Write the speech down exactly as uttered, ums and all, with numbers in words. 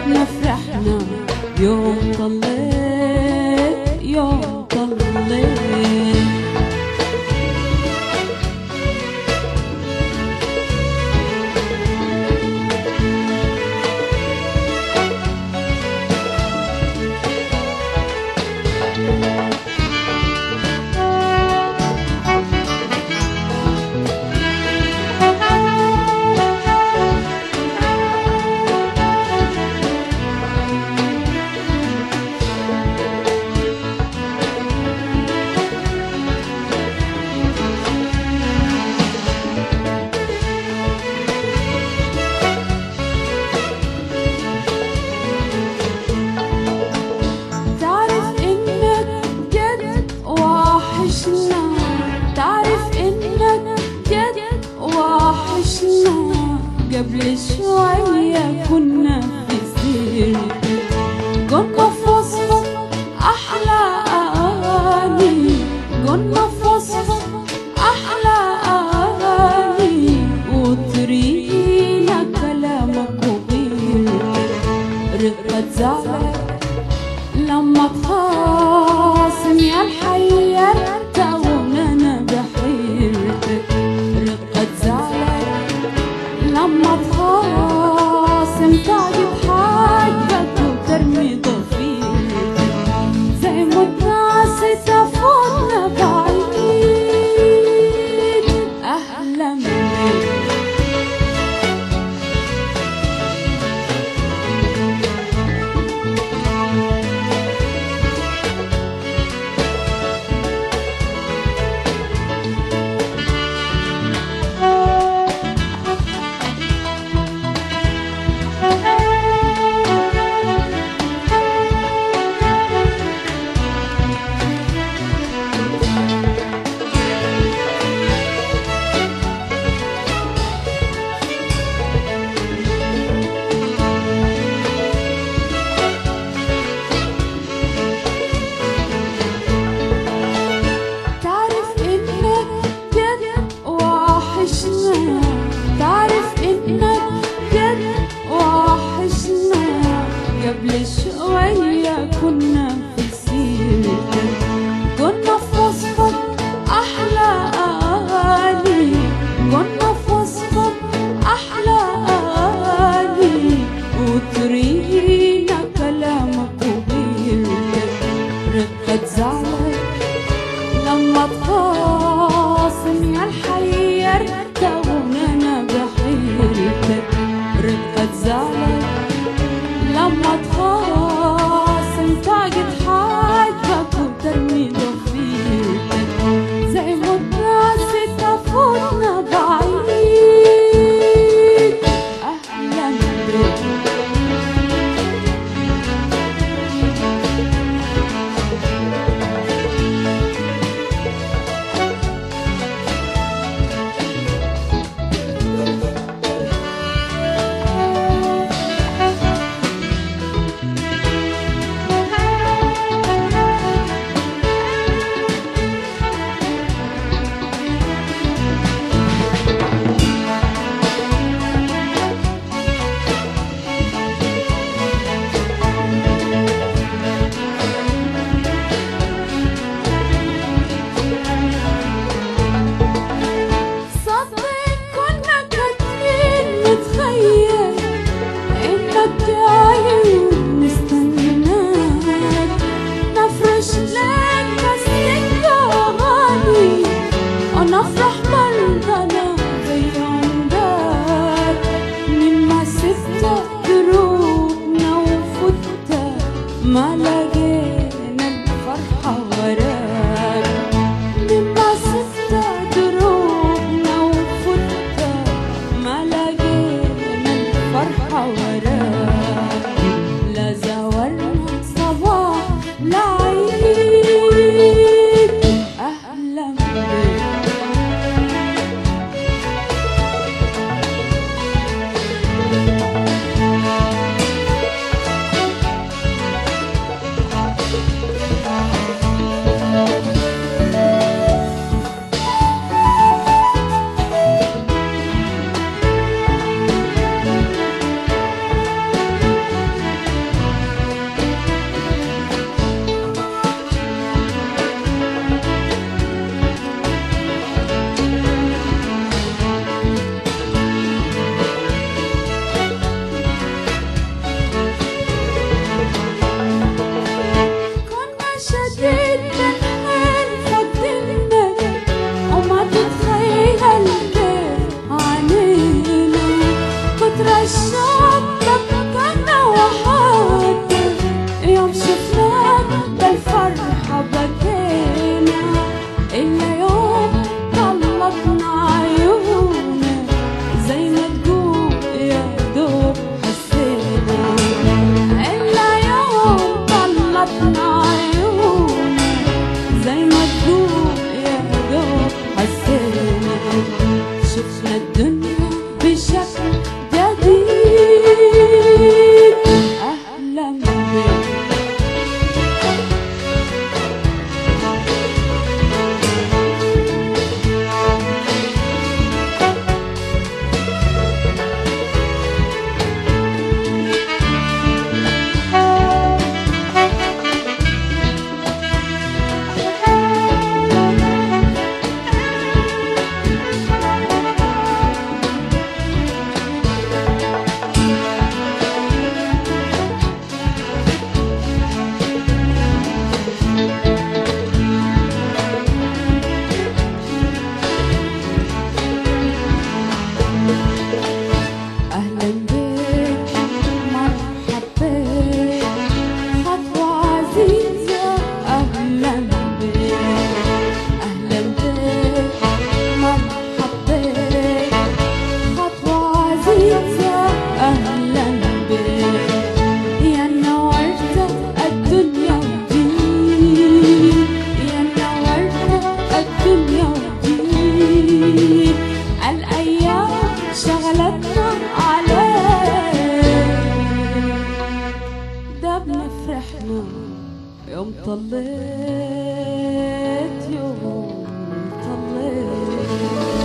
فرحنا فرحنا يوم طليت يوم طليت. قبل شوية كنا في سيرتك، كنا في وصفك أحلى أغاني، كنا في وصفك أحلى أغاني، وترينا كلامك وغيرتك. رقة زعلك لما تخاصم يا الحيرت وانا بحيرتك. رقة زعلك لما تخاصم تعجب حاجبك وترمي ضفيرتك، زي ما الناس تفوتنا بعيد. أهلا بيك شوية كنا في سيرتك، كنا في وصفك أحلى أغاني، كنا في وصفك أحلى أغاني، وترينا كلامك وغيرتك. رقة زعلك لما تخاصم يا الحيرت وانا بحيرتك. رقة زعلك لما تخاصم تعجب حاجبك وترمي ضفيرتك، زي ما الناس تفوتنا بعيد. أهلا بك نفرح مرضنا زي عندك، مما ستة دروبنا وفتة ما لقينا الفرحة وراك. مما ستة دروبنا وفتة ما لقينا الفرحة وراك. لا زورنا صباح لا عيد. أهلا بك بنفرحنا يوم طليت يوم طليت